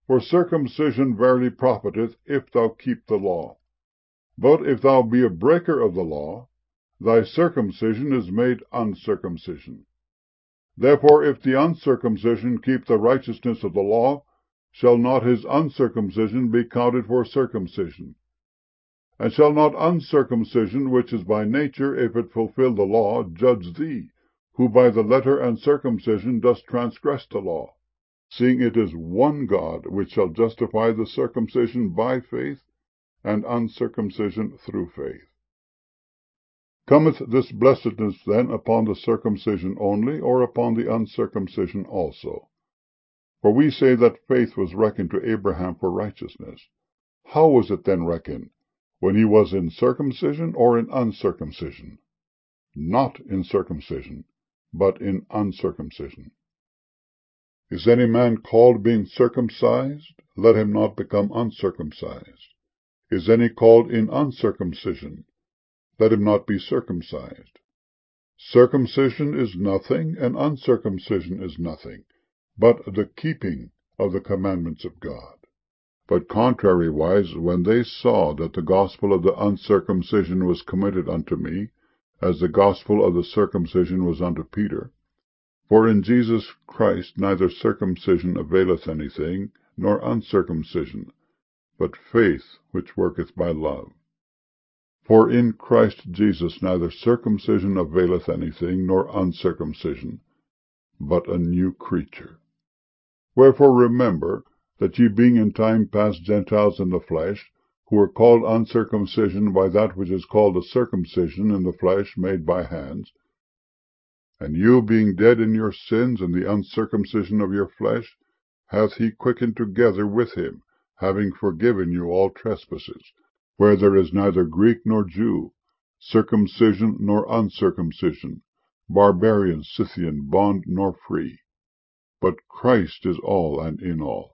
For circumcision verily profiteth, if thou keep the law. But if thou be a breaker of the law, thy circumcision is made uncircumcision. Therefore if the uncircumcision keep the righteousness of the law, shall not his uncircumcision be counted for circumcision? And shall not uncircumcision, which is by nature, if it fulfill the law, judge thee, who by the letter and circumcision dost transgress the law? Seeing it is one God which shall justify the circumcision by faith, and uncircumcision through faith. Cometh this blessedness then upon the circumcision only, or upon the uncircumcision also? For we say that faith was reckoned to Abraham for righteousness. How was it then reckoned? When he was in circumcision or in uncircumcision? Not in circumcision, but in uncircumcision. Is any man called being circumcised? Let him not become uncircumcised. Is any called in uncircumcision? Let him not be circumcised. Circumcision is nothing, and uncircumcision is nothing, but the keeping of the commandments of God. But contrariwise, when they saw that the gospel of the uncircumcision was committed unto me, as the gospel of the circumcision was unto Peter, for in Jesus Christ neither circumcision availeth anything, nor uncircumcision, but faith which worketh by love. For in Christ Jesus neither circumcision availeth anything, nor uncircumcision, but a new creature. Wherefore remember that ye being in time past Gentiles in the flesh, who were called uncircumcision by that which is called a circumcision in the flesh made by hands, and you being dead in your sins and the uncircumcision of your flesh, hath he quickened together with him, having forgiven you all trespasses, where there is neither Greek nor Jew, circumcision nor uncircumcision, barbarian, Scythian, bond nor free, but Christ is all and in all.